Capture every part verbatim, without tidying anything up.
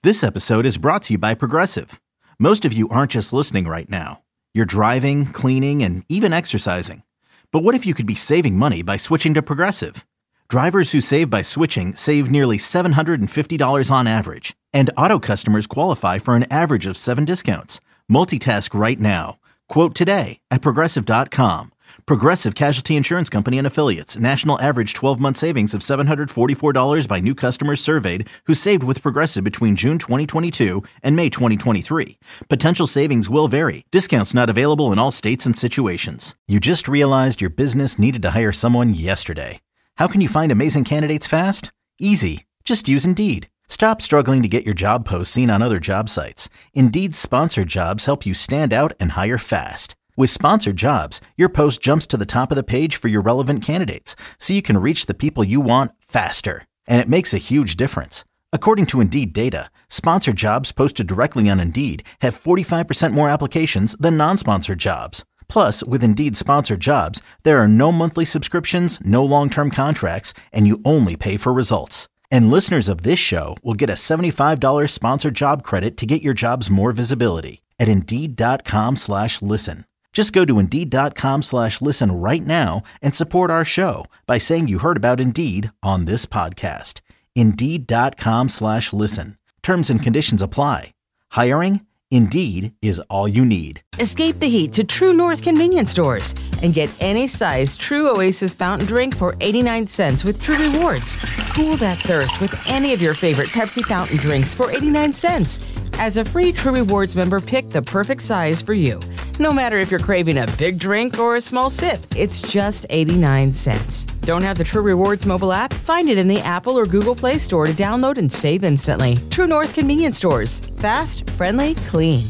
This episode is brought to you by Progressive. Most of you aren't just listening right now. You're driving, cleaning, and even exercising. But what if you could be saving money by switching to Progressive? Drivers who save by switching save nearly seven hundred fifty dollars on average. And auto customers qualify for an average of seven discounts. Multitask right now. Quote today at Progressive dot com. Progressive Casualty Insurance Company and Affiliates. National average twelve-month savings of seven hundred forty-four dollars by new customers surveyed who saved with Progressive between June twenty twenty-two and May twenty twenty-three. Potential savings will vary. Discounts not available in all states and situations. You just realized your business needed to hire someone yesterday. How can you find amazing candidates fast? Easy. Just use Indeed. Stop struggling to get your job posts seen on other job sites. Indeed's sponsored jobs help you stand out and hire fast. With sponsored jobs, your post jumps to the top of the page for your relevant candidates, so you can reach the people you want faster. And it makes a huge difference. According to Indeed data, sponsored jobs posted directly on Indeed have forty-five percent more applications than non-sponsored jobs. Plus, with Indeed sponsored jobs, there are no monthly subscriptions, no long-term contracts, and you only pay for results. And listeners of this show will get a seventy-five dollars sponsored job credit to get your jobs more visibility at Indeed.com slash listen. Just go to Indeed.com slash listen right now and support our show by saying you heard about Indeed on this podcast. Indeed.com slash listen. Terms and conditions apply. Hiring? Indeed is all you need. Escape the heat to True North convenience stores and get any size True Oasis fountain drink for eighty-nine cents with True Rewards. Cool that thirst with any of your favorite Pepsi fountain drinks for eighty-nine cents. As a free True Rewards member, pick the perfect size for you. No matter if you're craving a big drink or a small sip, it's just eighty-nine cents. Don't have the True Rewards mobile app? Find it in the Apple or Google Play Store to download and save instantly. True North convenience stores. Fast, friendly, clean.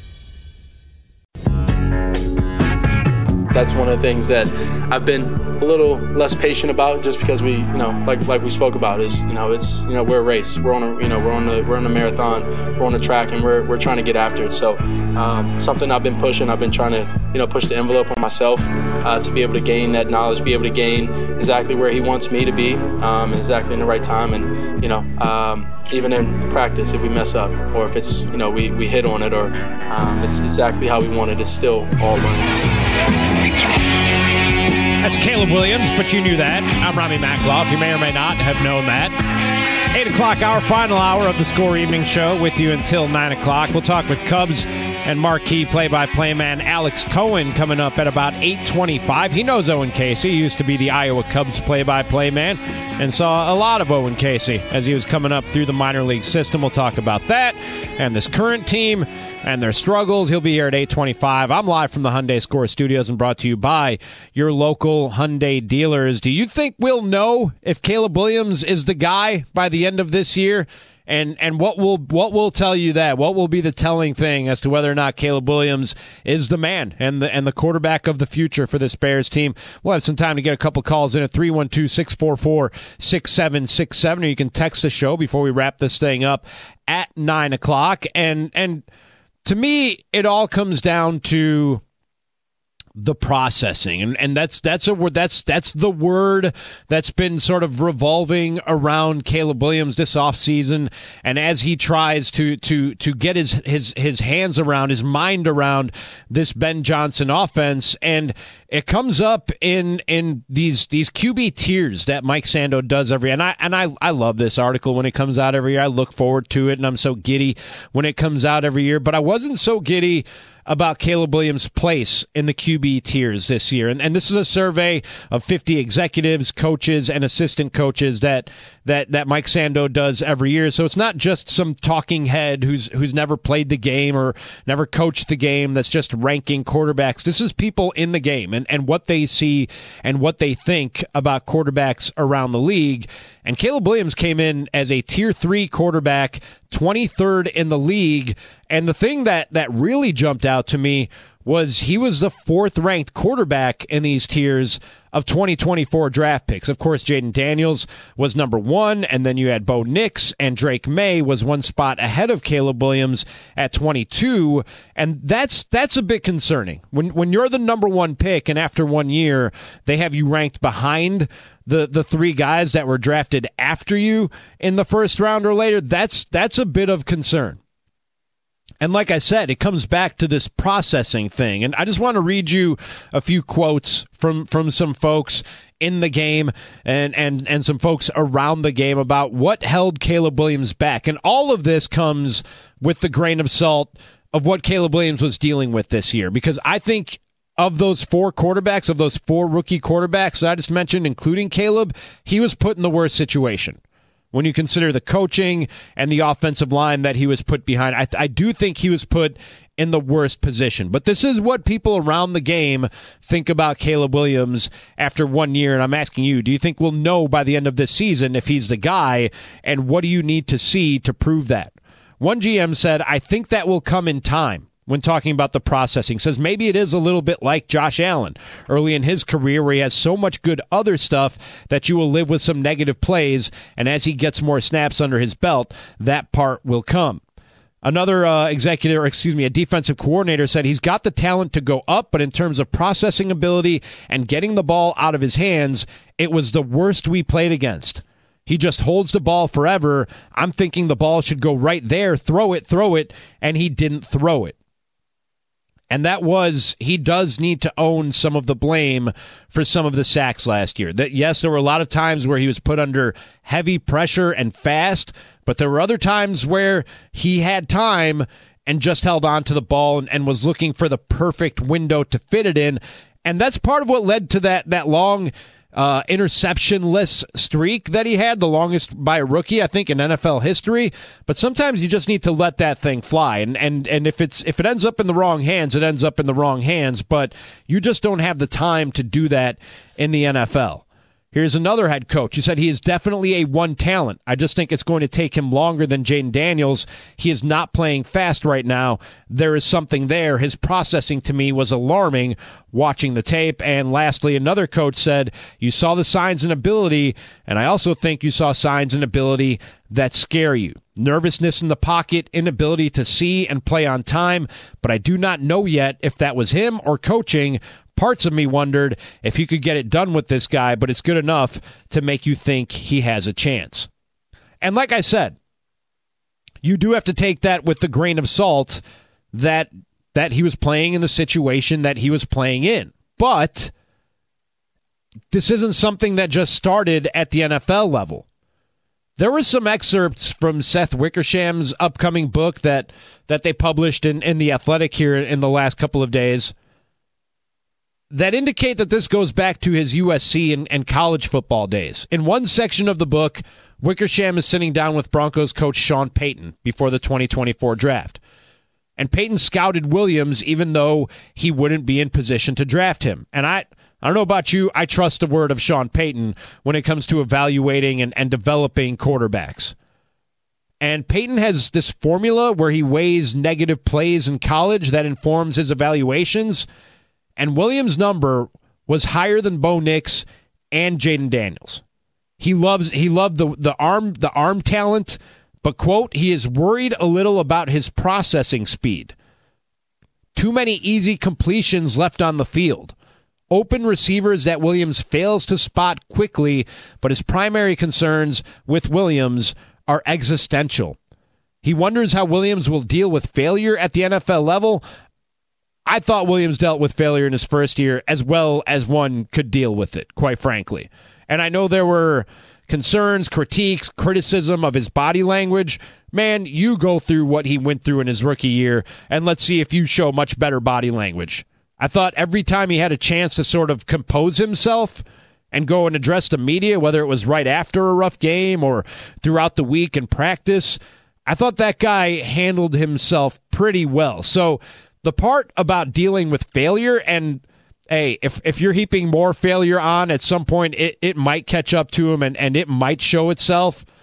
That's one of the things that I've been a little less patient about, just because we, you know, like like we spoke about, is, you know, it's, you know, we're a race. We're on a, you know, we're on the we're on a marathon. We're on a track, and we're we're trying to get after it. So um, something I've been pushing. I've been trying to, you know, push the envelope on myself uh, to be able to gain that knowledge, be able to gain exactly where he wants me to be, um, exactly in the right time, and you know, um, even in practice, if we mess up or if it's, you know, we we hit on it, or um, it's exactly how we want it, it's still all learning. That's Caleb Williams, but you knew that. I'm Rami Makloff. You may or may not have known that. eight o'clock hour, final hour of the Score Evening Show with you until nine o'clock. We'll talk with Cubs and marquee play-by-play man Alex Cohen coming up at about eight twenty-five. He knows Owen Casey. He used to be the Iowa Cubs play-by-play man and saw a lot of Owen Casey as he was coming up through the minor league system. We'll talk about that and this current team and their struggles. He'll be here at eight twenty-five. I'm live from the Hyundai Score Studios and brought to you by your local Hyundai dealers. Do you think we'll know if Caleb Williams is the guy by the end of this year? And and what will what will tell you that? What will be the telling thing as to whether or not Caleb Williams is the man and the and the quarterback of the future for this Bears team? We'll have some time to get a couple calls in at three one two, six four four, six seven six seven, or you can text the show before we wrap this thing up at nine o'clock. And and to me, it all comes down to the processing, and and that's that's a word that's that's the word that's been sort of revolving around Caleb Williams this offseason, and as he tries to to to get his his his hands around, his mind around this Ben Johnson offense. And it comes up in in these these Q B tiers that Mike Sando does every and I and I I love this article when it comes out every year. I look forward to it, and I'm so giddy when it comes out every year, but I wasn't so giddy about Caleb Williams' place in the Q B tiers this year. And, and this is a survey of fifty executives, coaches, and assistant coaches that that that Mike Sando does every year. So it's not just some talking head who's who's never played the game or never coached the game that's just ranking quarterbacks. This is people in the game and, and what they see and what they think about quarterbacks around the league. And Caleb Williams came in as a tier three quarterback, twenty-third in the league, And the thing that, that really jumped out to me was he was the fourth-ranked quarterback in these tiers of twenty twenty-four draft picks. Of course, Jaden Daniels was number one, and then you had Bo Nix, and Drake May was one spot ahead of Caleb Williams at twenty-two, and that's that's a bit concerning. When when you're the number one pick, and after one year, they have you ranked behind the, the three guys that were drafted after you in the first round or later, that's that's a bit of concern. And like I said, it comes back to this processing thing. And I just want to read you a few quotes from, from some folks in the game and, and, and some folks around the game about what held Caleb Williams back. And all of this comes with the grain of salt of what Caleb Williams was dealing with this year. Because I think of those four quarterbacks, of those four rookie quarterbacks that I just mentioned, including Caleb, he was put in the worst situation. When you consider the coaching and the offensive line that he was put behind, I, I do think he was put in the worst position. But this is what people around the game think about Caleb Williams after one year. And I'm asking you, do you think we'll know by the end of this season if he's the guy? And what do you need to see to prove that? One G M said, I think that will come in time. When talking about the processing, says maybe it is a little bit like Josh Allen early in his career where he has so much good other stuff that you will live with some negative plays, and as he gets more snaps under his belt, that part will come. Another uh, executive, or excuse me, a defensive coordinator said he's got the talent to go up, but in terms of processing ability and getting the ball out of his hands, it was the worst we played against. He just holds the ball forever. I'm thinking the ball should go right there, throw it, throw it, and he didn't throw it. And that was, he does need to own some of the blame for some of the sacks last year. That yes, there were a lot of times where he was put under heavy pressure and fast, but there were other times where he had time and just held on to the ball and, and was looking for the perfect window to fit it in. And that's part of what led to that, that long Uh, interception-less streak that he had, the longest by a rookie, I think, in N F L history. But sometimes you just need to let that thing fly. And and and if it's if it ends up in the wrong hands, it ends up in the wrong hands. But you just don't have the time to do that in the N F L. Here's another head coach who said he is definitely a one talent. I just think it's going to take him longer than Jaden Daniels. He is not playing fast right now. There is something there. His processing to me was alarming watching the tape. And lastly, another coach said, you saw the signs and ability, and I also think you saw signs and ability that scare you. Nervousness in the pocket, inability to see and play on time, but I do not know yet if that was him or coaching. Parts of me wondered if you could get it done with this guy, but it's good enough to make you think he has a chance. And like I said, you do have to take that with the grain of salt that that he was playing in the situation that he was playing in. But this isn't something that just started at the N F L level. There were some excerpts from Seth Wickersham's upcoming book that, that they published in, in The Athletic here in the last couple of days that indicate that this goes back to his U S C and, and college football days. In one section of the book, Wickersham is sitting down with Broncos coach Sean Payton before the twenty twenty-four draft. And Payton scouted Williams even though he wouldn't be in position to draft him. And I, I don't know about you, I trust the word of Sean Payton when it comes to evaluating and, and developing quarterbacks. And Payton has this formula where he weighs negative plays in college that informs his evaluations. And Williams' number was higher than Bo Nix and Jaden Daniels. He loves he loved the the arm the arm talent, but quote, he is worried a little about his processing speed. Too many easy completions left on the field. Open receivers that Williams fails to spot quickly, but his primary concerns with Williams are existential. He wonders how Williams will deal with failure at the N F L level. I thought Williams dealt with failure in his first year as well as one could deal with it, quite frankly. And I know there were concerns, critiques, criticism of his body language. Man, you go through what he went through in his rookie year, and let's see if you show much better body language. I thought every time he had a chance to sort of compose himself and go and address the media, whether it was right after a rough game or throughout the week in practice, I thought that guy handled himself pretty well. So the part about dealing with failure, and hey, if if you're heaping more failure on at some point, it, it might catch up to him and, and it might show itself.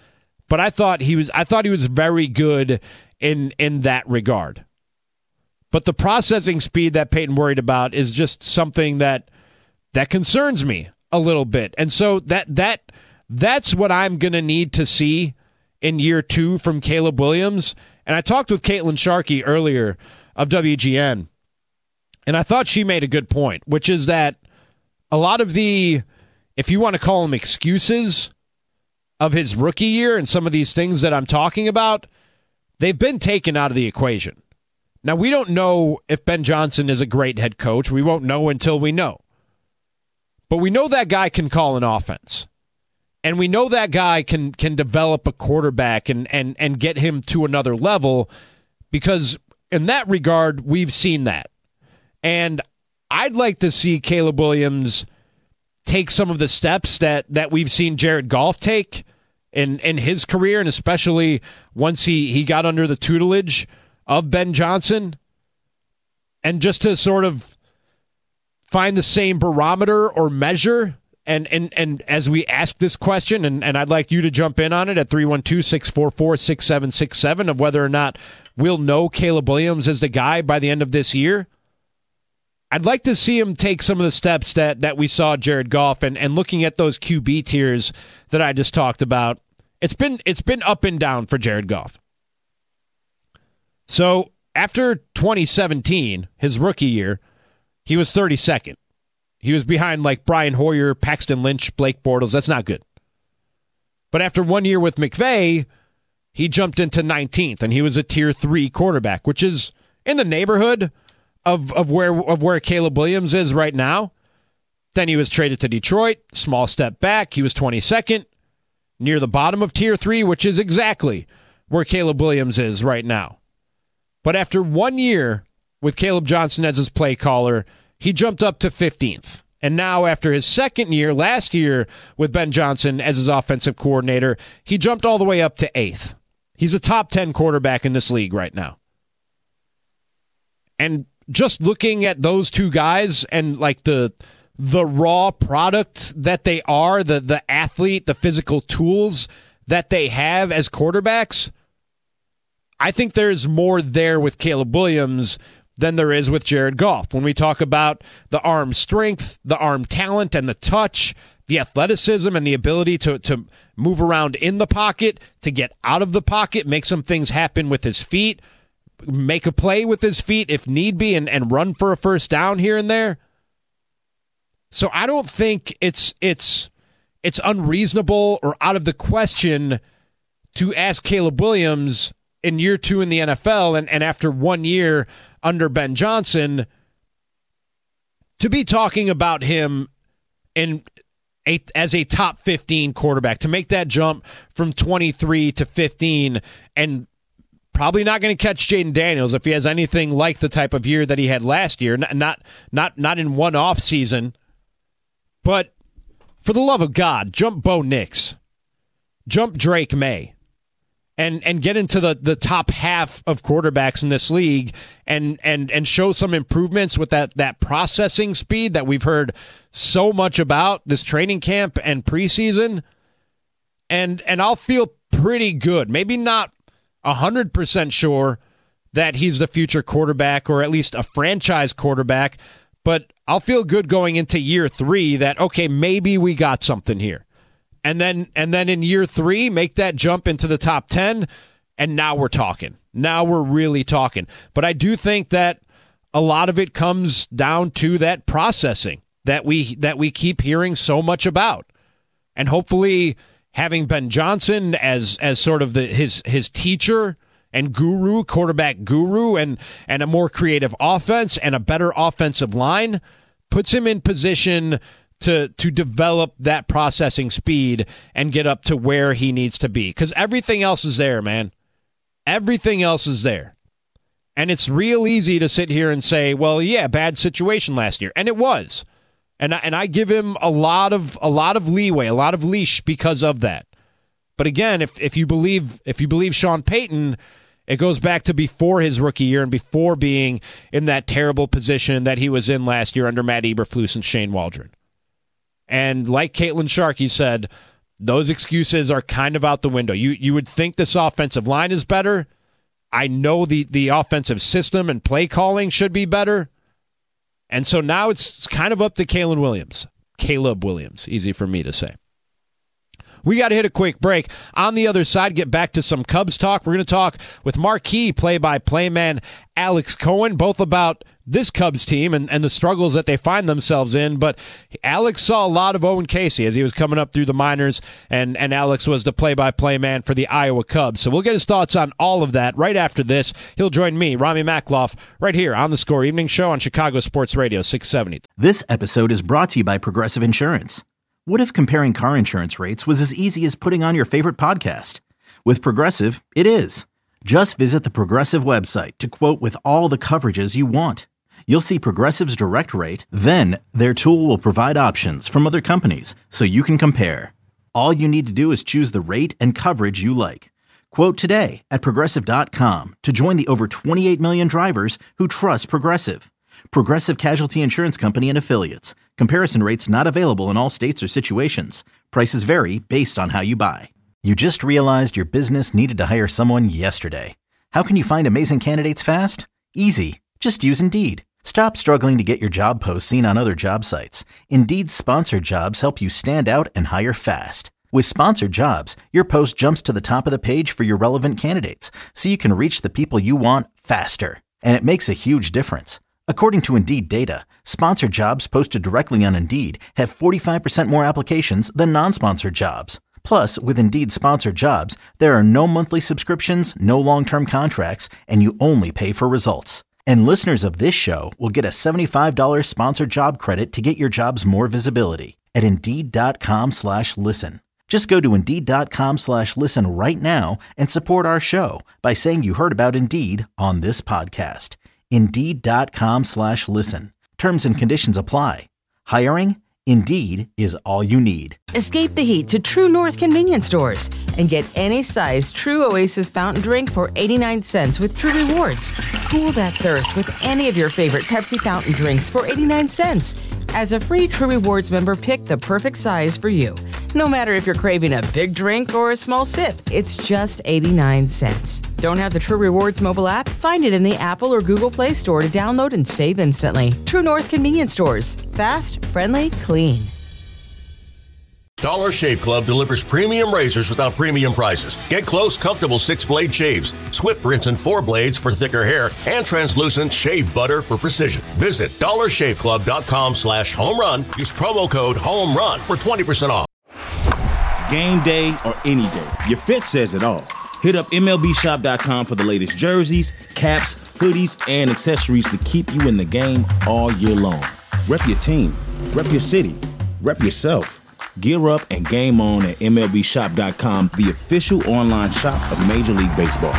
But I thought he was I thought he was very good in in that regard. But the processing speed that Peyton worried about is just something that that concerns me a little bit. And so that that that's what I'm going to need to see in year two from Caleb Williams. And I talked with Caitlin Sharkey earlier of W G N, and I thought she made a good point, which is that a lot of the, if you want to call them excuses of his rookie year and some of these things that I'm talking about, they've been taken out of the equation. Now, we don't know if Ben Johnson is a great head coach. We won't know until we know. But we know that guy can call an offense. And we know that guy can can develop a quarterback and, and, and get him to another level, because in that regard, we've seen that. And I'd like to see Caleb Williams take some of the steps that, that we've seen Jared Goff take in, in his career, and especially once he, he got under the tutelage of Ben Johnson, and just to sort of find the same barometer or measure. And and and as we ask this question, and, and I'd like you to jump in on it at three one two, six four four, six seven six seven, of whether or not we'll know Caleb Williams as the guy by the end of this year. I'd like to see him take some of the steps that, that we saw Jared Goff, and, and looking at those Q B tiers that I just talked about. It's been it's been up and down for Jared Goff. So after twenty seventeen, his rookie year, he was thirty-second. He was behind like Brian Hoyer, Paxton Lynch, Blake Bortles. That's not good. But after one year with McVay, he jumped into nineteenth, and he was a tier three quarterback, which is in the neighborhood of, of where of where Caleb Williams is right now. Then he was traded to Detroit, small step back. He was twenty-second, near the bottom of tier three, which is exactly where Caleb Williams is right now. But after one year with Caleb Johnson as his play caller, he jumped up to fifteenth. And now after his second year, last year, with Ben Johnson as his offensive coordinator, he jumped all the way up to eighth. He's a top ten quarterback in this league right now. And just looking at those two guys and like the the raw product that they are, the the athlete, the physical tools that they have as quarterbacks, I think there's more there with Caleb Williams than there is with Jared Goff. When we talk about the arm strength, the arm talent, and the touch, the athleticism, and the ability to, to move around in the pocket, to get out of the pocket, make some things happen with his feet, make a play with his feet if need be, and, and run for a first down here and there. So I don't think it's it's it's unreasonable or out of the question to ask Caleb Williams in year two in the N F L, and, and after one year under Ben Johnson, to be talking about him in a, as a top fifteen quarterback, to make that jump from twenty-three to fifteen, and probably not going to catch Jaden Daniels if he has anything like the type of year that he had last year, not not not, not in one off season. But for the love of God, jump Bo Nix, jump Drake May. And and get into the, the top half of quarterbacks in this league, and and and show some improvements with that, that processing speed that we've heard so much about this training camp and preseason. And and I'll feel pretty good. Maybe not one hundred percent sure that he's the future quarterback, or at least a franchise quarterback, but I'll feel good going into year three that, okay, maybe we got something here. And then and then in year three, make that jump into the top ten, and now we're talking. Now we're really talking. But I do think that a lot of it comes down to that processing that we that we keep hearing so much about. And hopefully having Ben Johnson as as sort of the his his teacher and guru, quarterback guru, and, and a more creative offense and a better offensive line puts him in position to to develop that processing speed and get up to where he needs to be. Because everything else is there, man. Everything else is there. And it's real easy to sit here and say, well, yeah, bad situation last year. And it was. And I, and I give him a lot of a lot of leeway, a lot of leash because of that. But again, if if you believe if you believe Sean Payton, it goes back to before his rookie year and before being in that terrible position that he was in last year under Matt Eberflus and Shane Waldron. And like Caitlin Sharkey said, those excuses are kind of out the window. You you would think this offensive line is better. I know the, the offensive system and play calling should be better. And so now it's kind of up to Caleb Williams. Caleb Williams, easy for me to say. We got to hit a quick break. On the other side, get back to some Cubs talk. We're going to talk with marquee play-by-play man Alex Cohen, both about this Cubs team and, and the struggles that they find themselves in. But Alex saw a lot of Owen Casey as he was coming up through the minors, and, and Alex was the play-by-play man for the Iowa Cubs. So we'll get his thoughts on all of that right after this. He'll join me, Rami Makloff, right here on the Score Evening Show on Chicago Sports Radio six seventy. This episode is brought to you by Progressive Insurance. What if comparing car insurance rates was as easy as putting on your favorite podcast? With Progressive, it is. Just visit the Progressive website to quote with all the coverages you want. You'll see Progressive's direct rate, then their tool will provide options from other companies so you can compare. All you need to do is choose the rate and coverage you like. Quote today at Progressive dot com to join the over twenty-eight million drivers who trust Progressive. Progressive Casualty Insurance Company and Affiliates. Comparison rates not available in all states or situations. Prices vary based on how you buy. You just realized your business needed to hire someone yesterday. How can you find amazing candidates fast? Easy. Just use Indeed. Stop struggling to get your job posts seen on other job sites. Indeed's sponsored jobs help you stand out and hire fast. With sponsored jobs, your post jumps to the top of the page for your relevant candidates, so you can reach the people you want faster. And it makes a huge difference. According to Indeed data, sponsored jobs posted directly on Indeed have forty-five percent more applications than non-sponsored jobs. Plus, with Indeed sponsored jobs, there are no monthly subscriptions, no long-term contracts, and you only pay for results. And listeners of this show will get a seventy-five dollars sponsored job credit to get your jobs more visibility at Indeed.com slash listen. Just go to Indeed.com slash listen right now and support our show by saying you heard about Indeed on this podcast. Indeed.com slash listen. Terms and conditions apply. Hiring? Indeed is all you need. Escape the heat to True North convenience stores and get any size True Oasis fountain drink for eighty-nine cents with True Rewards. Cool that thirst with any of your favorite Pepsi fountain drinks for eighty-nine cents. As a free True Rewards member, pick the perfect size for you. No matter if you're craving a big drink or a small sip, it's just eighty-nine cents. Don't have the True Rewards mobile app? Find it in the Apple or Google Play Store to download and save instantly. True North convenience stores. Fast, friendly, clean. Dollar Shave Club delivers premium razors without premium prices. Get close, comfortable six-blade shaves, swift rinse and four blades for thicker hair, and translucent shave butter for precision. Visit dollar shave club dot com slash home run. Use promo code HOMERUN for twenty percent off. Game day or any day, your fit says it all. Hit up M L B shop dot com for the latest jerseys, caps, hoodies, and accessories to keep you in the game all year long. Rep your team, rep your city, rep yourself. Gear up and game on at M L B shop dot com, the official online shop of Major League Baseball.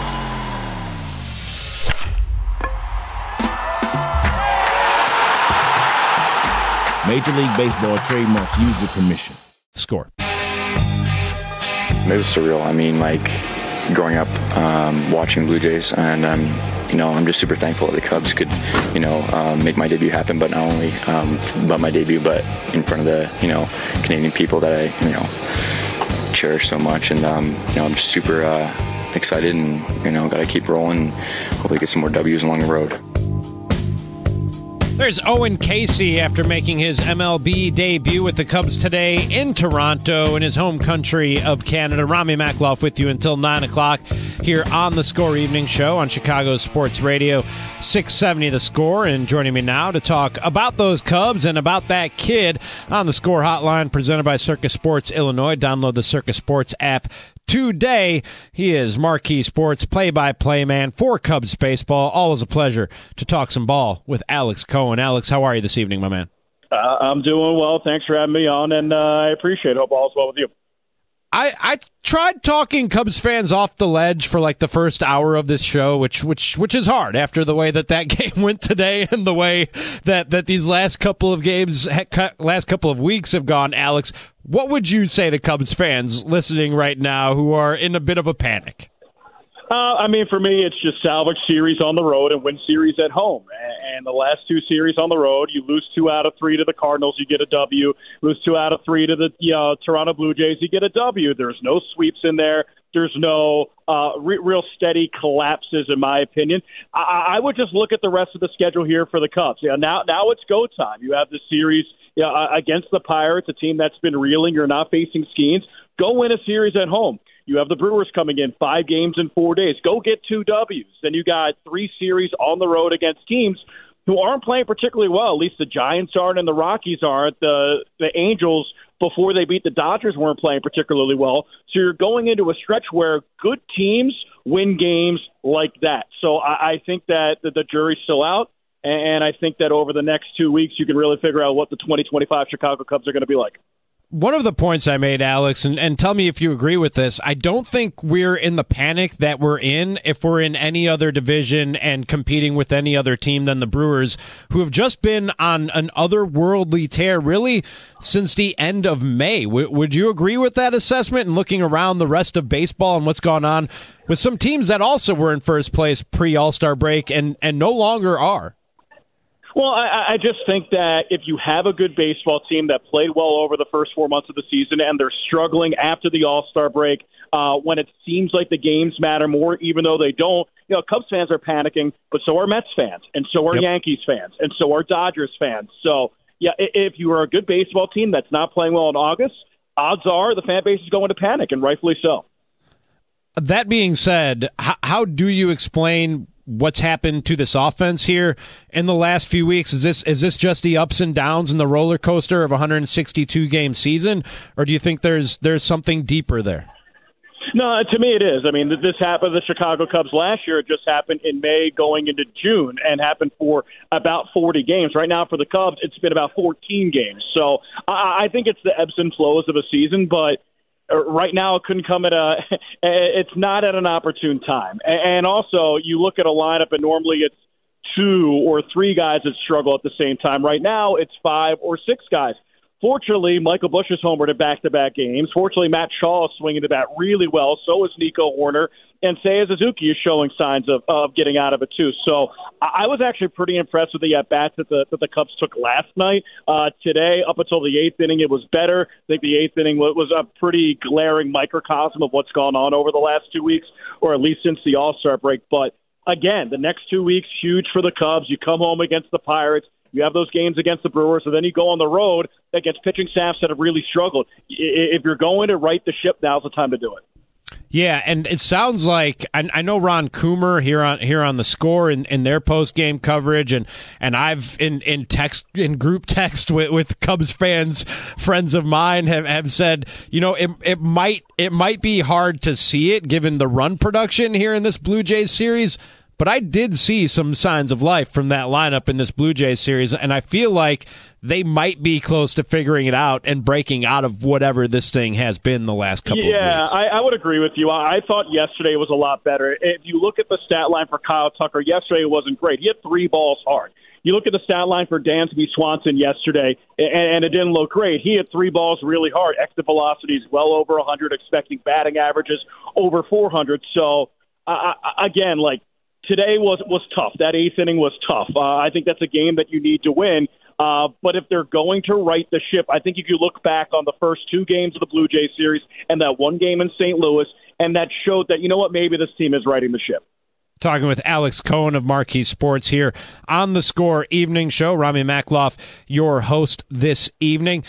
Major League Baseball trademark used with permission. Score. It was surreal. I mean, like, growing up um, watching Blue Jays, and um, you know, I'm just super thankful that the Cubs could, you know, um, make my debut happen. But not only um, about my debut, but in front of the, you know, Canadian people that I, you know, cherish so much. And um, you know, I'm just super uh, excited, and you know, got to keep rolling. Hopefully, get some more W's along the road. There's Owen Casey after making his M L B debut with the Cubs today in Toronto in his home country of Canada. Rami Makloff with you until nine o'clock here on the Score Evening Show on Chicago Sports Radio six seventy The Score. And joining me now to talk about those Cubs and about that kid on the Score Hotline presented by Circus Sports Illinois. Download the Circus Sports app today. He is Marquee Sports play-by-play man for Cubs baseball. Always a pleasure to talk some ball with Alex Cohen. Alex, how are you this evening, my man? Uh, I'm doing well. Thanks for having me on, and uh, I appreciate it. Hope all's well with you. I, I tried talking Cubs fans off the ledge for like the first hour of this show, which which which is hard after the way that that game went today and the way that, that these last couple of games, last couple of weeks have gone. Alex, what would you say to Cubs fans listening right now who are in a bit of a panic? Uh, I mean, for me, it's just salvage series on the road and win series at home. And the last two series on the road, you lose two out of three to the Cardinals, you get a W. Lose two out of three to the you know, Toronto Blue Jays, you get a W. There's no sweeps in there. There's no uh, re- real steady collapses, in my opinion. I-, I would just look at the rest of the schedule here for the Cubs. Yeah, now now it's go time. You have the series you know, against the Pirates, a team that's been reeling. You're not facing Skeens. Go win a series at home. You have the Brewers coming in, five games in four days. Go get two W's. Then you got three series on the road against teams who aren't playing particularly well. At least the Giants aren't and the Rockies aren't. The the Angels, before they beat the Dodgers, weren't playing particularly well. So you're going into a stretch where good teams win games like that. So I, I think that the, the jury's still out, and I think that over the next two weeks you can really figure out what the twenty twenty-five Chicago Cubs are going to be like. One of the points I made, Alex, and, and tell me if you agree with this, I don't think we're in the panic that we're in if we're in any other division and competing with any other team than the Brewers, who have just been on an otherworldly tear really since the end of May. W- would you agree with that assessment and looking around the rest of baseball and what's gone on with some teams that also were in first place pre-All-Star break and, and no longer are? Well, I, I just think that if you have a good baseball team that played well over the first four months of the season and they're struggling after the All-Star break, uh, when it seems like the games matter more, even though they don't, you know, Cubs fans are panicking, but so are Mets fans, and so are yep. Yankees fans, and so are Dodgers fans. So, yeah, if you are a good baseball team that's not playing well in August, odds are the fan base is going to panic, and rightfully so. That being said, how, how do you explain what's happened to this offense here in the last few weeks? Is this is this just the ups and downs and the roller coaster of a one hundred sixty-two game season, or do you think there's there's something deeper there? No, to me it is. I mean, this happened to the Chicago Cubs last year. It just happened in May going into June and happened for about forty games. Right now for the Cubs, it's been about fourteen games. So I, I think it's the ebbs and flows of a season, but right now it couldn't come at a – it's not at an opportune time. And also, you look at a lineup, and normally it's two or three guys that struggle at the same time. Right now, it's five or six guys. Fortunately, Michael Busch is homered in back-to-back games. Fortunately, Matt Shaw is swinging the bat really well. So is Nico Horner. And Seiya Suzuki is showing signs of, of getting out of it, too. So I was actually pretty impressed with the at-bats that the, that the Cubs took last night. Uh, today, up until the eighth inning, it was better. I think the eighth inning was a pretty glaring microcosm of what's gone on over the last two weeks, or at least since the All-Star break. But, again, the next two weeks, huge for the Cubs. You come home against the Pirates. You have those games against the Brewers, and then you go on the road against pitching staffs that have really struggled. If you're going to right the ship, now's the time to do it. Yeah, and it sounds like I, I know Ron Coomer here on here on the Score in, in their post game coverage, and and I've in, in text in group text with, with Cubs fans, friends of mine have, have said, you know, it it might it might be hard to see it given the run production here in this Blue Jays series. But I did see some signs of life from that lineup in this Blue Jays series, and I feel like they might be close to figuring it out and breaking out of whatever this thing has been the last couple yeah, of weeks. Yeah, I, I would agree with you. I, I thought yesterday was a lot better. If you look at the stat line for Kyle Tucker, yesterday it wasn't great. He hit three balls hard. You look at the stat line for Dansby Swanson yesterday, and, and it didn't look great. He hit three balls really hard. Exit velocities well over one hundred, expecting batting averages over four hundred. So, uh, again, like, today was was tough. That eighth inning was tough. Uh, I think that's a game that you need to win. Uh, but if they're going to right the ship, I think if you look back on the first two games of the Blue Jays series and that one game in Saint Louis, and that showed that, you know what, maybe this team is righting the ship. Talking with Alex Cohen of Marquee Sports here on the Score Evening Show. Rami Makloff, your host this evening.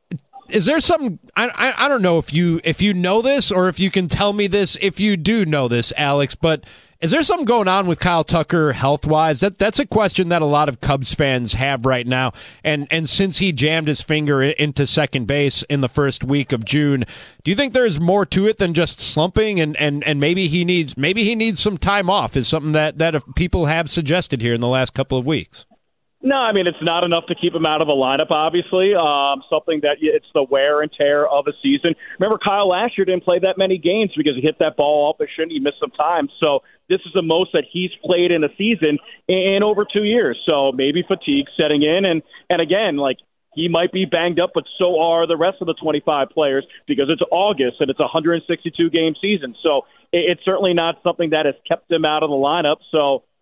Is there something I, I I don't know if you if you know this or if you can tell me this if you do know this, Alex, but is there something going on with Kyle Tucker health-wise? That that's a question that a lot of Cubs fans have right now. And and since he jammed his finger into second base in the first week of June, do you think there's more to it than just slumping and, and, and maybe he needs maybe he needs some time off is something that, that people have suggested here in the last couple of weeks? No, I mean, it's not enough to keep him out of a lineup, obviously. Um, something that it's the wear and tear of a season. Remember, Kyle last year didn't play that many games because he hit that ball off the shin. He missed some time. So this is the most that he's played in a season in over two years. So maybe fatigue setting in. And, and again, like, he might be banged up, but so are the rest of the twenty-five players because it's August and it's a one hundred sixty-two game season. So it's certainly not something that has kept him out of the lineup. So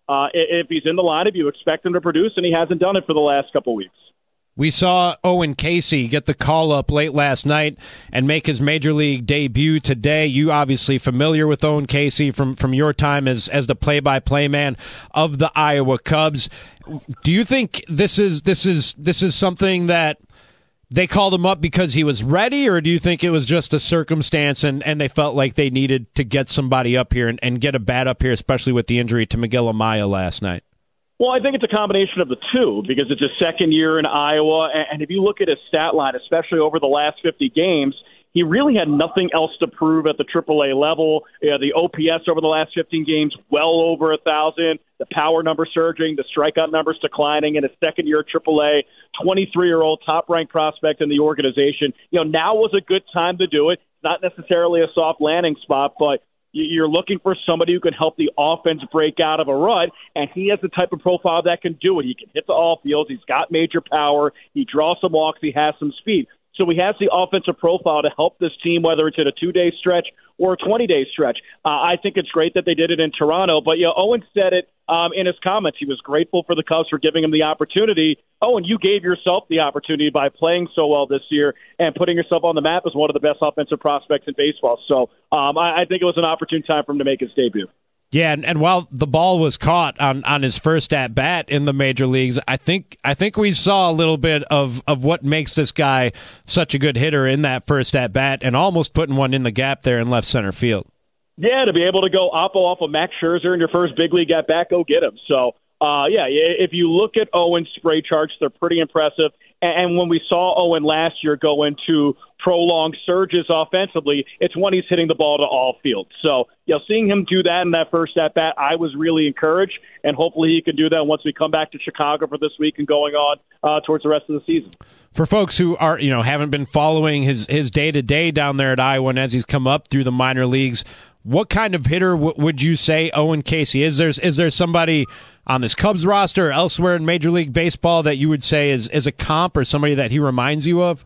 uh, if he's in the lineup, you expect him to produce, and he hasn't done it for the last couple weeks. We saw Owen Casey get the call-up late last night and make his Major League debut today. You obviously familiar with Owen Casey from, from your time as, as the play-by-play man of the Iowa Cubs. Do you think this is this is this is something that they called him up because he was ready, or do you think it was just a circumstance and, and they felt like they needed to get somebody up here and, and get a bat up here, especially with the injury to Miguel Amaya last night? Well, I think it's a combination of the two because it's his second year in Iowa. And if you look at his stat line, especially over the last fifty games, he really had nothing else to prove at the triple A level. You know, the O P S over the last fifteen games, well over a thousand. The power number surging, the strikeout numbers declining in his second year at triple A. twenty-three-year-old top-ranked prospect in the organization. You know, now was a good time to do it. Not necessarily a soft landing spot, but you're looking for somebody who can help the offense break out of a rut, and he has the type of profile that can do it. He can hit the all fields. He's got major power. He draws some walks. He has some speed. So he has the offensive profile to help this team, whether it's in a two-day stretch or a twenty-day stretch. Uh, I think it's great that they did it in Toronto. But, you know, Owen said it um, in his comments. He was grateful for the Cubs for giving him the opportunity. Owen, you gave yourself the opportunity by playing so well this year and putting yourself on the map as one of the best offensive prospects in baseball. So um, I, I think it was an opportune time for him to make his debut. Yeah, and, and while the ball was caught on, on his first at bat in the major leagues, I think I think we saw a little bit of, of what makes this guy such a good hitter in that first at bat, and almost putting one in the gap there in left center field. Yeah, to be able to go oppo off of Max Scherzer in your first big league at bat, go get him. So, uh, yeah, if you look at Owen's spray charts, they're pretty impressive. And when we saw Owen last year go into prolonged surges offensively, it's when he's hitting the ball to all fields. So, you know, seeing him do that in that first at-bat, I was really encouraged, and hopefully he can do that once we come back to Chicago for this week and going on uh, towards the rest of the season. For folks who are, you know, haven't been following his, his day-to-day down there at Iowa and as he's come up through the minor leagues, what kind of hitter w- would you say Owen Casey is? There, is there somebody on this Cubs roster or elsewhere in Major League Baseball that you would say is, is a comp or somebody that he reminds you of?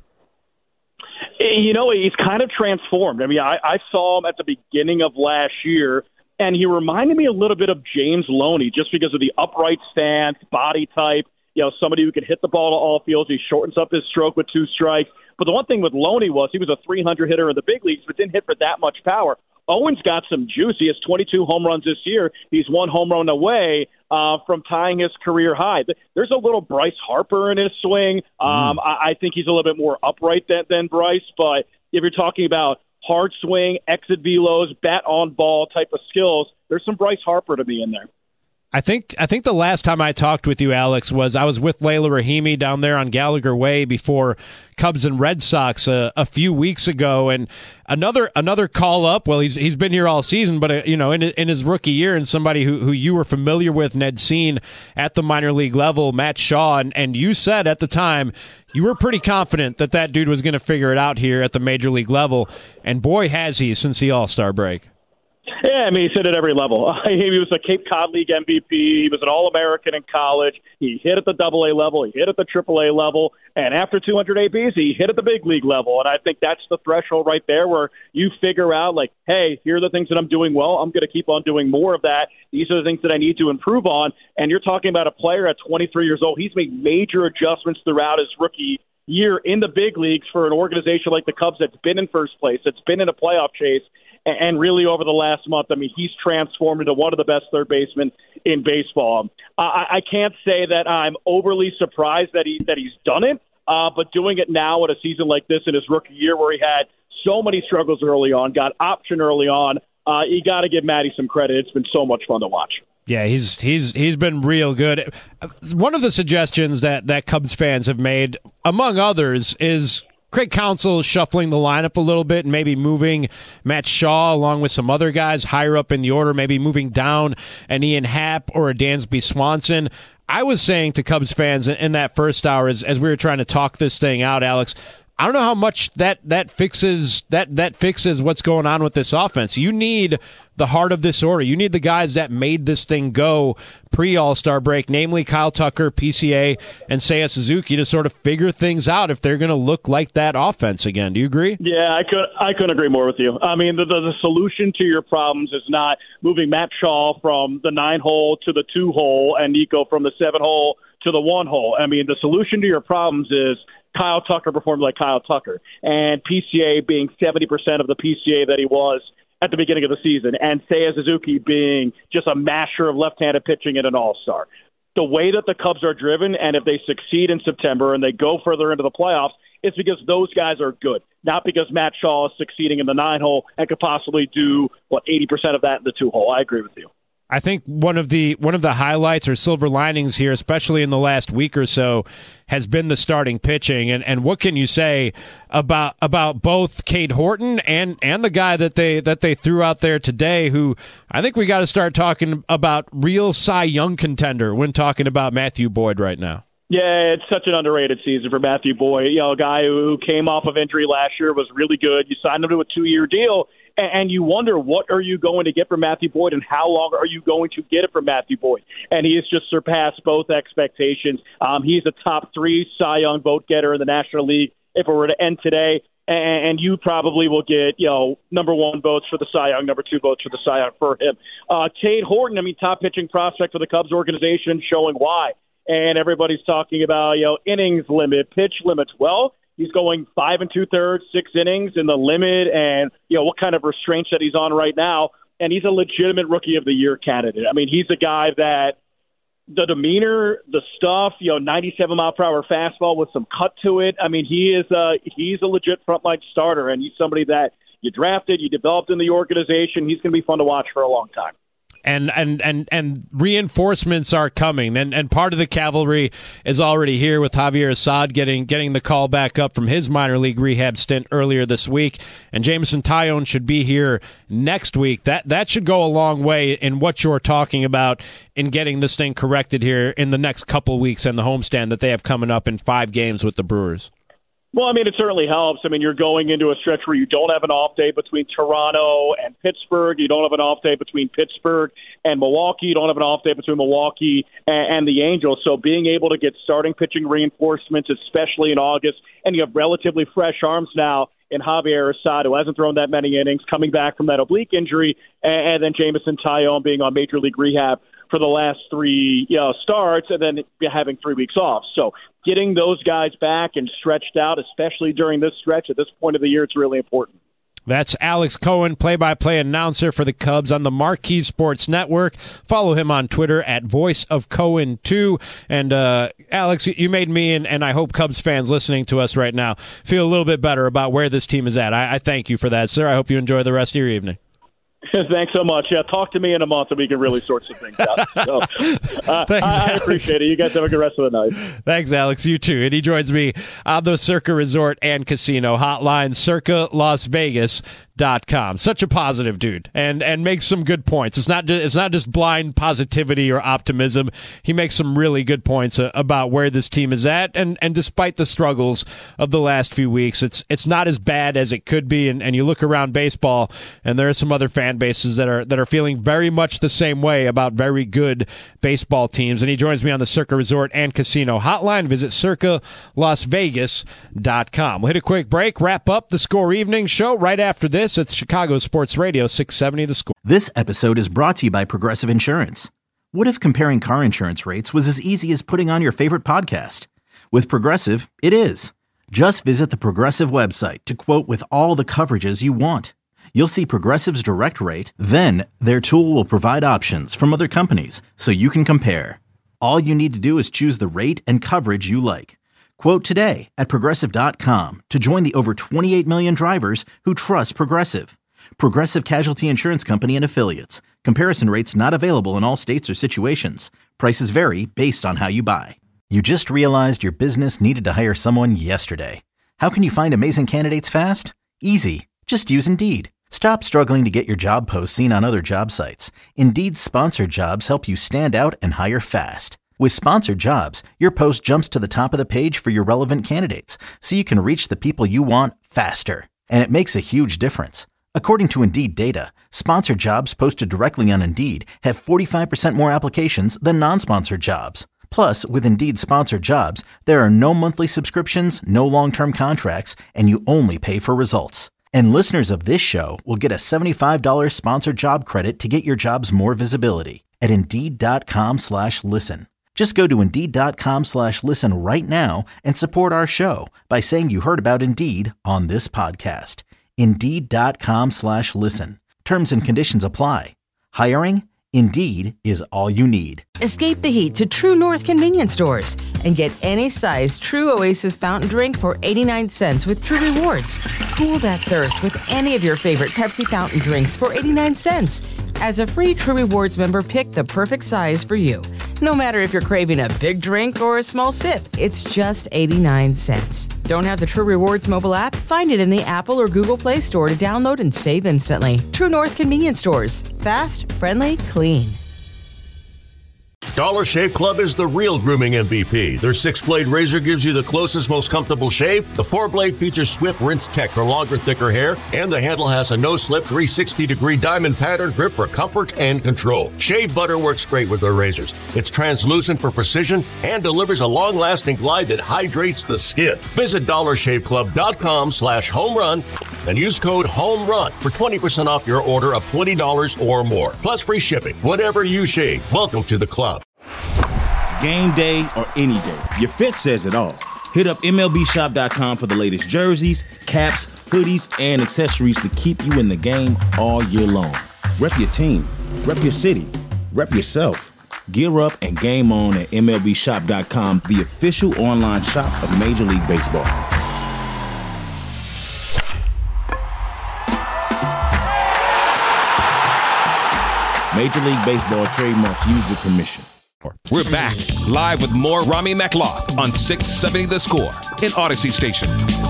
You know, he's kind of transformed. I mean, I, I saw him at the beginning of last year, and he reminded me a little bit of James Loney just because of the upright stance, body type, you know, somebody who can hit the ball to all fields. He shortens up his stroke with two strikes. But the one thing with Loney was he was a three hundred hitter in the big leagues, but didn't hit for that much power. Owen's got some juice. He has twenty-two home runs this year. He's one home run away uh, from tying his career high. There's a little Bryce Harper in his swing. Um, mm. I, I think he's a little bit more upright than, than Bryce. But if you're talking about hard swing, exit velos, bat on ball type of skills, there's some Bryce Harper to be in there. I think I think the last time I talked with you, Alex, was I was with Layla Rahimi down there on Gallagher Way before Cubs and Red Sox a, a few weeks ago, and another another call up. Well, he's he's been here all season, but uh, you know, in in his rookie year, and somebody who who you were familiar with, Ned Seen, at the minor league level, Matt Shaw, and and you said at the time you were pretty confident that that dude was going to figure it out here at the major league level, and boy has he since the All-Star break. Yeah, I mean, he's hit at every level. He was a Cape Cod League M V P. He was an All-American in college. He hit at the double A level. He hit at the triple A level. And after two hundred A Bs, he hit at the big league level. And I think that's the threshold right there where you figure out, like, hey, here are the things that I'm doing well. I'm going to keep on doing more of that. These are the things that I need to improve on. And you're talking about a player at twenty-three years old. He's made major adjustments throughout his rookie year in the big leagues for an organization like the Cubs that's been in first place, that's been in a playoff chase. And really, over the last month, I mean, he's transformed into one of the best third basemen in baseball. I, I can't say that I'm overly surprised that he that he's done it, uh, but doing it now at a season like this in his rookie year, where he had so many struggles early on, got optioned early on, uh, you got to give Matty some credit. It's been so much fun to watch. Yeah, he's he's he's been real good. One of the suggestions that that Cubs fans have made, among others, is Craig Counsell shuffling the lineup a little bit and maybe moving Matt Shaw along with some other guys higher up in the order, maybe moving down an Ian Happ or a Dansby Swanson. I was saying to Cubs fans in that first hour as, as we were trying to talk this thing out, Alex, I don't know how much that that fixes that that fixes what's going on with this offense. You need the heart of this order. You need the guys that made this thing go pre-All-Star break, namely Kyle Tucker, P C A, and Seiya Suzuki, to sort of figure things out if they're going to look like that offense again. Do you agree? Yeah, I could I couldn't agree more with you. I mean, the, the, the solution to your problems is not moving Matt Shaw from the nine hole to the two hole and Nico from the seven hole to the one hole. I mean, the solution to your problems is Kyle Tucker performed like Kyle Tucker, and P C A being seventy percent of the P C A that he was at the beginning of the season, and Seiya Suzuki being just a masher of left-handed pitching and an all-star. The way that the Cubs are driven, and if they succeed in September and they go further into the playoffs, it's because those guys are good, not because Matt Shaw is succeeding in the nine hole and could possibly do, what, eighty percent of that in the two hole. I agree with you. I think one of the one of the highlights or silver linings here, especially in the last week or so, has been the starting pitching. And, and what can you say about about both Cade Horton and, and the guy that they that they threw out there today, who I think we got to start talking about real Cy Young contender when talking about Matthew Boyd right now. Yeah, it's such an underrated season for Matthew Boyd. You know, a guy who came off of injury last year, was really good. You signed him to a two-year deal, and you wonder, what are you going to get from Matthew Boyd, and how long are you going to get it from Matthew Boyd? And he has just surpassed both expectations. Um, he's a top three Cy Young vote getter in the National League if it were to end today. And you probably will get, you know, number one votes for the Cy Young, number two votes for the Cy Young for him. Uh, Cade Horton, I mean, top pitching prospect for the Cubs organization, showing why. And everybody's talking about, you know, innings limit, pitch limits. Well, he's going five and two thirds, six innings in the limit, and you know what kind of restraints that he's on right now. And he's a legitimate Rookie of the Year candidate. I mean, he's a guy that the demeanor, the stuff, you know, ninety-seven mile per hour fastball with some cut to it. I mean, he is a he's a legit frontline starter, and he's somebody that you drafted, you developed in the organization. He's going to be fun to watch for a long time. And, and and and reinforcements are coming, and and part of the cavalry is already here with Javier Assad getting getting the call back up from his minor league rehab stint earlier this week, and Jameson Taillon should be here next week. That that should go a long way in what you're talking about in getting this thing corrected here in the next couple weeks and the homestand that they have coming up in five games with the Brewers. Well, I mean, it certainly helps. I mean, you're going into a stretch where you don't have an off day between Toronto and Pittsburgh. You don't have an off day between Pittsburgh and Milwaukee. You don't have an off day between Milwaukee and, and the Angels. So being able to get starting pitching reinforcements, especially in August, and you have relatively fresh arms now in Javier Assad, who hasn't thrown that many innings, coming back from that oblique injury, and, and then Jameson Taillon being on major league rehab for the last three you know, starts, and then having three weeks off. So getting those guys back and stretched out, especially during this stretch at this point of the year, it's really important. That's Alex Cohen, play-by-play announcer for the Cubs on the Marquee Sports Network. Follow him on Twitter at Voice of Cohen two. And uh, Alex, you made me, and, and I hope Cubs fans listening to us right now, feel a little bit better about where this team is at. I, I thank you for that, sir. I hope you enjoy the rest of your evening. Thanks so much. Yeah, talk to me in a month and we can really sort some things out. So, uh, Thanks, I, I appreciate it. You guys have a good rest of the night. Thanks, Alex. You too. And he joins me on the Circa Resort and Casino hotline, circa las vegas dot com. Such a positive dude, and and makes some good points. It's not just, it's not just blind positivity or optimism. He makes some really good points uh, about where this team is at, and and despite the struggles of the last few weeks, it's it's not as bad as it could be. And, and you look around baseball, and there are some other fan bases that are that are feeling very much the same way about very good baseball teams. And he joins me on the Circa Resort and Casino hotline. Visit circa las vegas dot com. We'll hit a quick break, wrap up the Score Evening Show right after this. It's Chicago Sports Radio six seventy The Score. This episode is brought to you by Progressive Insurance. What if comparing car insurance rates was as easy as putting on your favorite podcast? With Progressive, it is. Just visit the Progressive website to quote with all the coverages you want. You'll see Progressive's direct rate, then their tool will provide options from other companies so you can compare. All you need to do is choose the rate and coverage you like. Quote today at Progressive dot com to join the over twenty-eight million drivers who trust Progressive. Progressive Casualty Insurance Company and Affiliates. Comparison rates not available in all states or situations. Prices vary based on how you buy. You just realized your business needed to hire someone yesterday. How can you find amazing candidates fast? Easy. Just use Indeed. Stop struggling to get your job posts seen on other job sites. Indeed's sponsored jobs help you stand out and hire fast. With Sponsored Jobs, your post jumps to the top of the page for your relevant candidates, so you can reach the people you want faster. And it makes a huge difference. According to Indeed data, sponsored jobs posted directly on Indeed have forty-five percent more applications than non-sponsored jobs. Plus, with Indeed Sponsored Jobs, there are no monthly subscriptions, no long-term contracts, and you only pay for results. And listeners of this show will get a seventy-five dollars sponsored job credit to get your jobs more visibility at Indeed.com slash listen. Just go to Indeed.com slash listen right now and support our show by saying you heard about Indeed on this podcast. Indeed.com slash listen. Terms and conditions apply. Hiring? Indeed is all you need. Escape the heat to True North convenience stores and get any size True Oasis fountain drink for eighty-nine cents with True Rewards. Cool that thirst with any of your favorite Pepsi fountain drinks for eighty-nine cents. As a free True Rewards member, pick the perfect size for you. No matter if you're craving a big drink or a small sip, it's just eighty-nine cents. Don't have the True Rewards mobile app? Find it in the Apple or Google Play Store to download and save instantly. True North convenience stores. Fast, friendly, clean. Dollar Shave Club is the real grooming M V P. Their six-blade razor gives you the closest, most comfortable shave. The four-blade features Swift Rinse Tech for longer, thicker hair. And the handle has a no-slip three hundred sixty degree diamond pattern grip for comfort and control. Shave butter works great with their razors. It's translucent for precision and delivers a long-lasting glide that hydrates the skin. Visit dollarshaveclub.com slash home run and use code HOMERUN for twenty percent off your order of twenty dollars or more. Plus free shipping. Whatever you shave, welcome to the club. Game day or any day, your fit says it all. Hit up M L B shop dot com for the latest jerseys, caps, hoodies, and accessories to keep you in the game all year long. Rep your team, rep your city, rep yourself. Gear up and game on at M L B shop dot com, the official online shop of Major League Baseball. Major League Baseball trademark used with permission. We're back live with more Rami Makloff on six seventy The Score in Odyssey Station.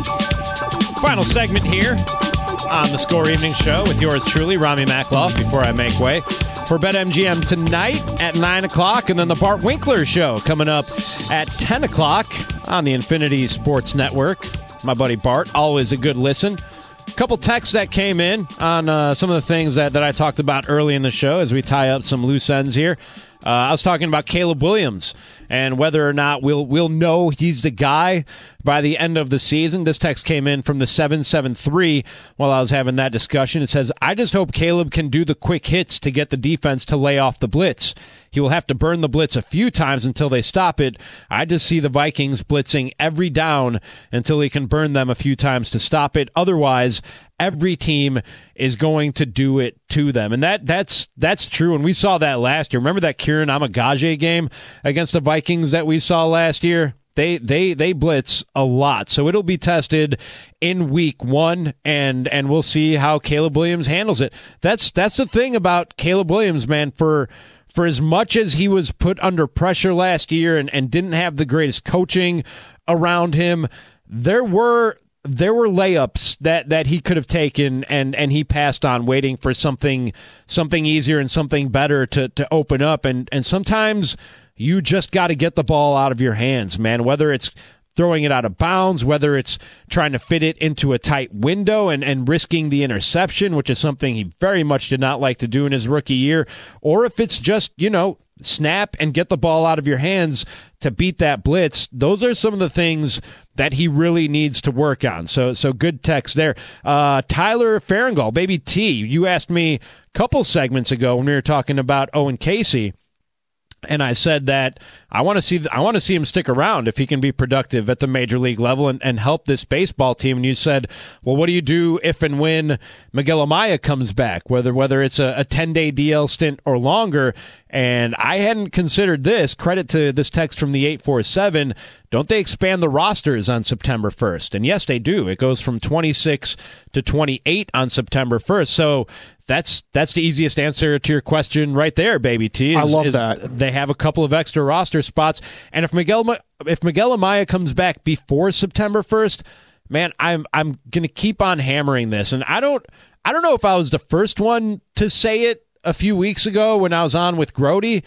Final segment here on the Score Evening Show with yours truly, Rami Makloff, before I make way for BetMGM tonight at nine o'clock, and then the Bart Winkler Show coming up at ten o'clock on the Infinity Sports Network. My buddy Bart, always a good listen. A couple texts that came in on uh, some of the things that, that I talked about early in the show as we tie up some loose ends here. Uh, I was talking about Caleb Williams and whether or not we'll we'll know he's the guy by the end of the season. This text came in from the seven seven three while I was having that discussion. It says, I just hope Caleb can do the quick hits to get the defense to lay off the blitz. He will have to burn the blitz a few times until they stop it. I just see the Vikings blitzing every down until he can burn them a few times to stop it. Otherwise, every team is going to do it to them. And that that's that's true. And we saw that last year. Remember that Kieran Amagaje game against the Vikings that we saw last year? They they they blitz a lot. So it'll be tested in week one, and and we'll see how Caleb Williams handles it. That's that's the thing about Caleb Williams, man. For for as much as he was put under pressure last year and, and didn't have the greatest coaching around him, there were There were layups that, that he could have taken and, and he passed on, waiting for something something easier and something better to, to open up. And, and sometimes you just got to get the ball out of your hands, man, whether it's throwing it out of bounds, whether it's trying to fit it into a tight window and, and risking the interception, which is something he very much did not like to do in his rookie year, or if it's just, you know, snap and get the ball out of your hands to beat that blitz. Those are some of the things that he really needs to work on. So so good text there. Uh, Tyler Farringall, Baby T, you asked me a couple segments ago when we were talking about Owen Casey, and I said that I want to see I want to see him stick around if he can be productive at the major league level and, and help this baseball team. And you said, well, what do you do if and when Miguel Amaya comes back, whether whether it's a, a ten-day D L stint or longer? And I hadn't considered this. Credit to this text from the eight four seven. Don't they expand the rosters on September first? And yes, they do. It goes from twenty-six to twenty-eight on September first. So that's that's the easiest answer to your question right there, Baby T. Is, I love is that. They have a couple of extra roster spots. And if Miguel if Miguel Amaya comes back before September first, man, I'm I'm going to keep on hammering this. And I don't I don't know if I was the first one to say it a few weeks ago when I was on with Grody,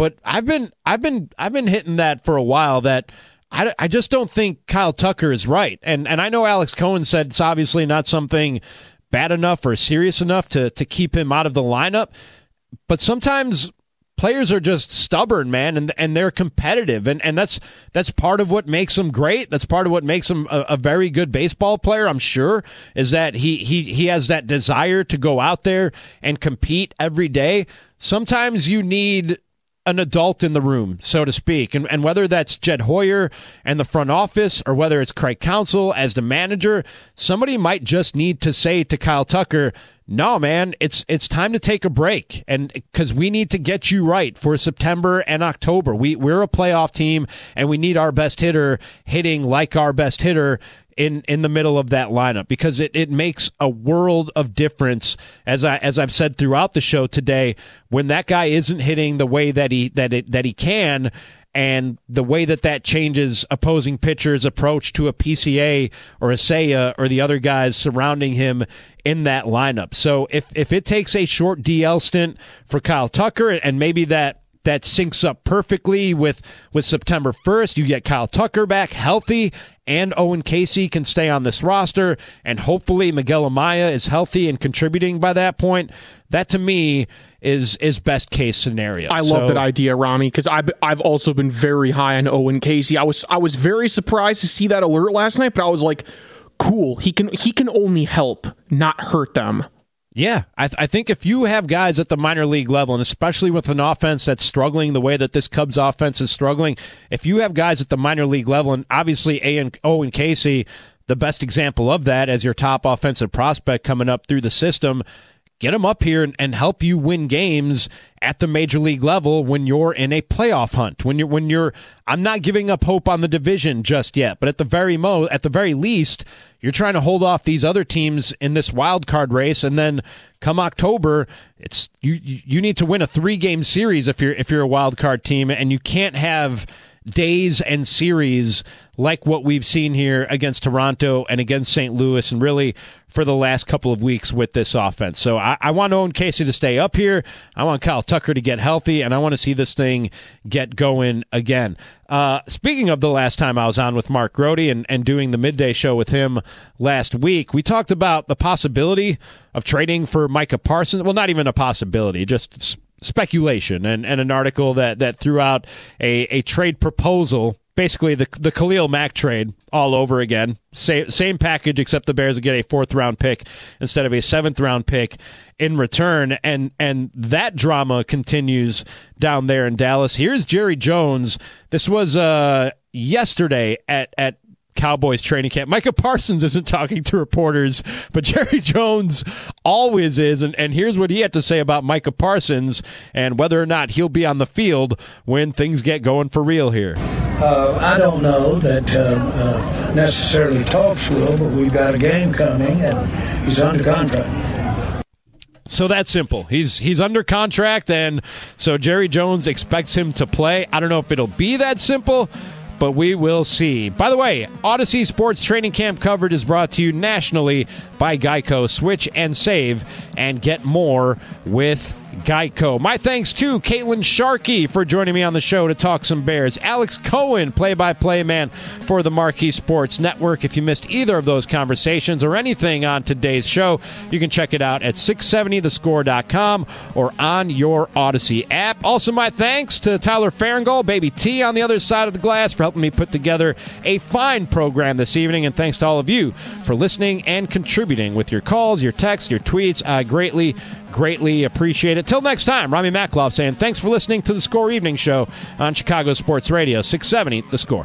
but I've been I've been I've been hitting that for a while that I, I just don't think Kyle Tucker is right. And and I know Alex Cohen said it's obviously not something bad enough or serious enough to to keep him out of the lineup, but sometimes players are just stubborn, man, and and they're competitive, and, and that's that's part of what makes them great. That's part of what makes him a, a very good baseball player, I'm sure, is that he, he, he has that desire to go out there and compete every day. Sometimes you need an adult in the room, so to speak, and, and whether that's Jed Hoyer and the front office or whether it's Craig Counsell as the manager, somebody might just need to say to Kyle Tucker, no, man, it's it's time to take a break, and because we need to get you right for September and October. We we're a playoff team, and we need our best hitter hitting like our best hitter in in the middle of that lineup, because it, it makes a world of difference. As I as I've said throughout the show today, when that guy isn't hitting the way that he that it that he can. And the way that that changes opposing pitchers' approach to a P C A or a Seiya or the other guys surrounding him in that lineup. So if if it takes a short D L stint for Kyle Tucker, and maybe that that syncs up perfectly with, with September first, you get Kyle Tucker back healthy, and Owen Casey can stay on this roster, and hopefully Miguel Amaya is healthy and contributing by that point. That, to me, is is best case scenario. I so, love that idea, Rami, because I've I've also been very high on Owen Casey. I was I was very surprised to see that alert last night, but I was like, cool. He can he can only help, not hurt them. Yeah, I, th- I think if you have guys at the minor league level, and especially with an offense that's struggling the way that this Cubs offense is struggling, if you have guys at the minor league level, and obviously A and Owen Casey, the best example of that as your top offensive prospect coming up through the system, get him up here and, and help you win games at the major league level when you're in a playoff hunt. When you're, when you're, I'm not giving up hope on the division just yet, but at the very mo, at the very least, you're trying to hold off these other teams in this wild card race, and then come October, it's you. You need to win a three game series if you're if you're a wild card team, and you can't have days and series like what we've seen here against Toronto and against Saint Louis, and really for the last couple of weeks with this offense. So I, I want Owen Casey to stay up here. I want Kyle Tucker to get healthy, and I want to see this thing get going again. Uh, speaking of the last time I was on with Mark Grote and, and doing the midday show with him last week, we talked about the possibility of trading for Micah Parsons. Well, not even a possibility, just sp- speculation, and, and an article that, that threw out a, a trade proposal. Basically, the the Khalil Mack trade all over again. Same, same package, except the Bears would get a fourth-round pick instead of a seventh-round pick in return. And and that drama continues down there in Dallas. Here's Jerry Jones. This was uh, yesterday at, at Cowboys training camp. Micah Parsons isn't talking to reporters, but Jerry Jones always is. And, and here's what he had to say about Micah Parsons and whether or not he'll be on the field when things get going for real here. Uh, I don't know that uh, uh, necessarily talks will, but we've got a game coming, and he's under contract. So that's simple. He's he's under contract, and so Jerry Jones expects him to play. I don't know if it'll be that simple, but we will see. By the way, Odyssey Sports Training Camp coverage is brought to you nationally by Geico. Switch and save and get more with Geico. My thanks to Caitlin Sharkey for joining me on the show to talk some Bears. Alex Cohen, play-by-play man for the Marquee Sports Network. If you missed either of those conversations or anything on today's show, you can check it out at six seventy the score dot com or on your Odyssey app. Also, my thanks to Tyler Farringall, Baby T on the other side of the glass, for helping me put together a fine program this evening. And thanks to all of you for listening and contributing with your calls, your texts, your tweets. I greatly Greatly appreciate it. Till next time, Rami Makloff saying thanks for listening to the Score Evening Show on Chicago Sports Radio, six seventy The Score.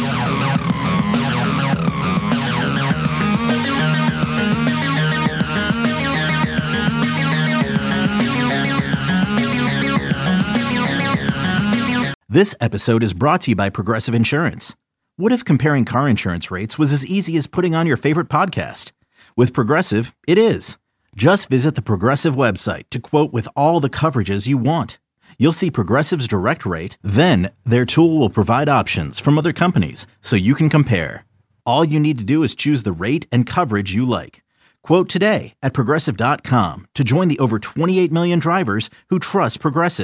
This episode is brought to you by Progressive Insurance. What if comparing car insurance rates was as easy as putting on your favorite podcast? With Progressive, it is. Just visit the Progressive website to quote with all the coverages you want. You'll see Progressive's direct rate, then their tool will provide options from other companies so you can compare. All you need to do is choose the rate and coverage you like. Quote today at Progressive dot com to join the over twenty-eight million drivers who trust Progressive.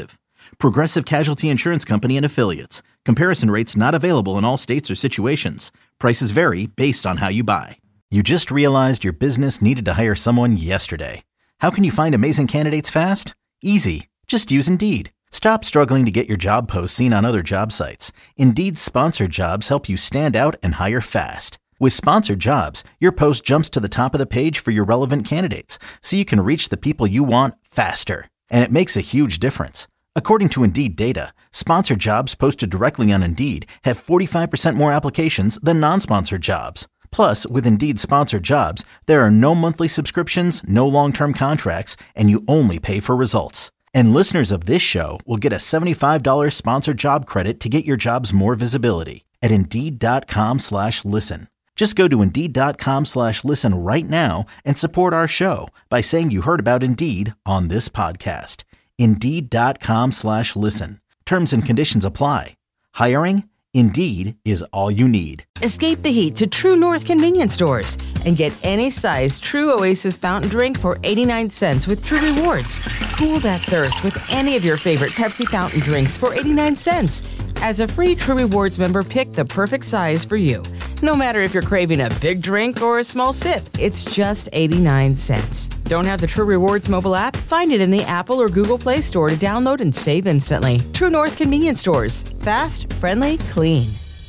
Progressive Casualty Insurance Company and Affiliates. Comparison rates not available in all states or situations. Prices vary based on how you buy. You just realized your business needed to hire someone yesterday. How can you find amazing candidates fast? Easy. Just use Indeed. Stop struggling to get your job posts seen on other job sites. Indeed's sponsored jobs help you stand out and hire fast. With sponsored jobs, your post jumps to the top of the page for your relevant candidates, so you can reach the people you want faster. And it makes a huge difference. According to Indeed data, sponsored jobs posted directly on Indeed have forty-five percent more applications than non-sponsored jobs. Plus, with Indeed sponsored jobs, there are no monthly subscriptions, no long-term contracts, and you only pay for results. And listeners of this show will get a seventy-five dollars sponsored job credit to get your jobs more visibility at Indeed.com slash listen. Just go to Indeed.com slash listen right now and support our show by saying you heard about Indeed on this podcast. Indeed.com slash listen. Terms and conditions apply. Hiring? Indeed is all you need. Escape the heat to True North convenience stores and get any size True Oasis fountain drink for eighty-nine cents with True Rewards. Cool that thirst with any of your favorite Pepsi fountain drinks for eighty-nine cents. As a free True Rewards member, pick the perfect size for you. No matter if you're craving a big drink or a small sip, it's just eighty-nine cents. Don't have the True Rewards mobile app? Find it in the Apple or Google Play Store to download and save instantly. True North convenience stores. Fast, friendly, clean.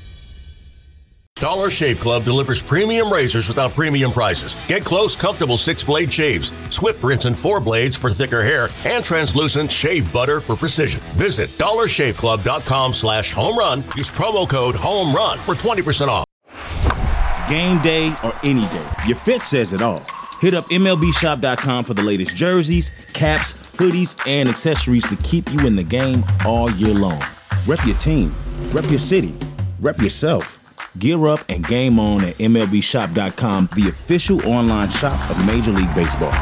Dollar Shave Club delivers premium razors without premium prices. Get close, comfortable six-blade shaves, Swift rinse and four blades for thicker hair, and translucent shave butter for precision. Visit dollarshaveclub.com slash home run. Use promo code home run for twenty percent off. Game day or any day, your fit says it all. Hit up M L B shop dot com for the latest jerseys, caps, hoodies, and accessories to keep you in the game all year long. Rep your team, rep your city, rep yourself. Gear up and game on at M L B shop dot com, the official online shop of Major League Baseball.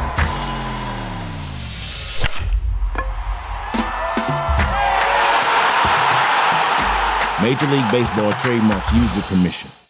Major League Baseball trademark used with permission.